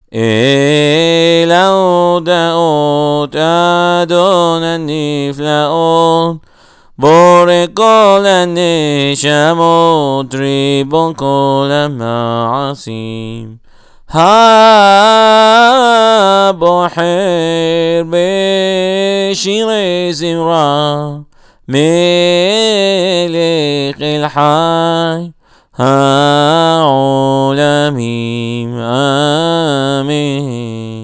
אל ההודעות אדון הנפלאות, בורא כל הנשמות, ריבון כל המעשים, הבוחר בשירי זמרה, מלך אל חי העולמים, אמן.